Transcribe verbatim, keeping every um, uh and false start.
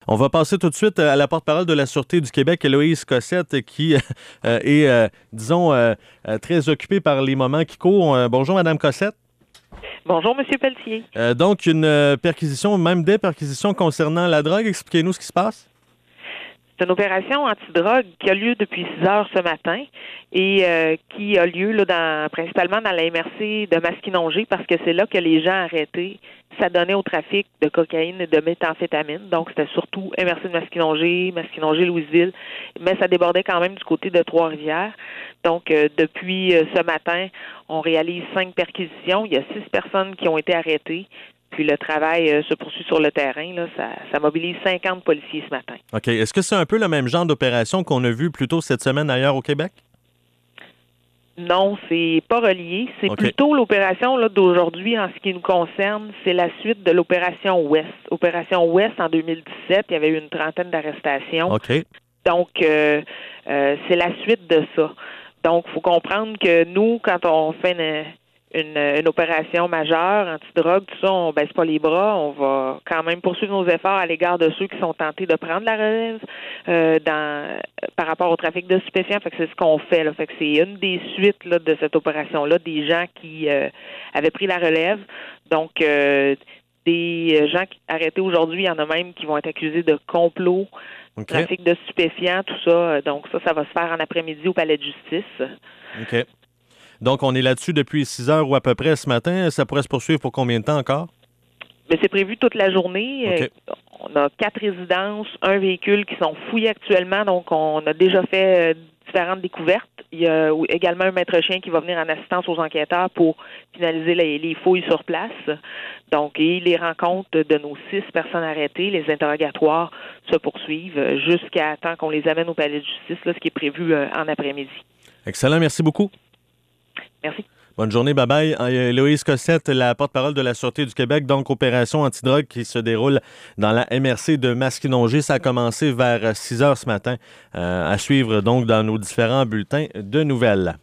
On va passer tout de suite à la porte-parole de la Sûreté du Québec, Héloïse Cossette, qui euh, est, euh, disons, euh, euh, très occupée par les moments qui courent. Euh, bonjour, Madame Cossette. Bonjour, Monsieur Pelletier. Euh, donc, une euh, perquisition, même des perquisitions concernant la drogue. Expliquez-nous ce qui se passe. C'est une opération antidrogue qui a lieu depuis six heures ce matin et euh, qui a lieu là, dans, principalement dans la M R C de Masquinongé parce que c'est là que les gens arrêtés s'adonnaient au trafic de cocaïne et de méthamphétamine. Donc, c'était surtout M R C de Masquinongé, Masquinongé-Louisville, mais ça débordait quand même du côté de Trois-Rivières. Donc, euh, depuis euh, ce matin, on réalise cinq perquisitions. Il y a six personnes qui ont été arrêtées. Puis le travail euh, se poursuit sur le terrain. Là. Ça, ça mobilise cinquante policiers ce matin. OK. Est-ce que c'est un peu le même genre d'opération qu'on a vu plus tôt cette semaine ailleurs au Québec? Non, c'est pas relié. C'est okay. plutôt l'opération là, d'aujourd'hui en ce qui nous concerne. C'est la suite de l'opération Ouest. Opération Ouest, en deux mille dix-sept, il y avait eu une trentaine d'arrestations. OK. Donc, euh, euh, c'est la suite de ça. Donc, il faut comprendre que nous, quand on fait une... Une, une opération majeure, antidrogue, tout ça, on baisse pas les bras. On va quand même poursuivre nos efforts à l'égard de ceux qui sont tentés de prendre la relève euh, dans par rapport au trafic de stupéfiants. Fait que c'est ce qu'on fait. Là. Fait que c'est une des suites là, de cette opération-là, des gens qui euh, avaient pris la relève. Donc, euh, des gens qui, arrêtés aujourd'hui, il y en a même qui vont être accusés de complot, okay. trafic de stupéfiants, tout ça. Donc, ça, ça va se faire en après-midi au palais de justice. OK. Donc, on est là-dessus depuis six heures ou à peu près ce matin. Ça pourrait se poursuivre pour combien de temps encore? Mais c'est prévu toute la journée. Okay. On a quatre résidences, un véhicule qui sont fouillés actuellement. Donc, on a déjà fait différentes découvertes. Il y a également un maître chien qui va venir en assistance aux enquêteurs pour finaliser les, les fouilles sur place. Donc, et les rencontres de nos six personnes arrêtées, les interrogatoires se poursuivent jusqu'à temps qu'on les amène au palais de justice, là, ce qui est prévu en après-midi. Excellent. Merci beaucoup. Merci. Bonne journée, bye-bye. Héloïse Cossette, la porte-parole de la Sûreté du Québec, donc opération antidrogue qui se déroule dans la M R C de Masquinongé. Ça a commencé vers six heures ce matin, euh, à suivre donc dans nos différents bulletins de nouvelles.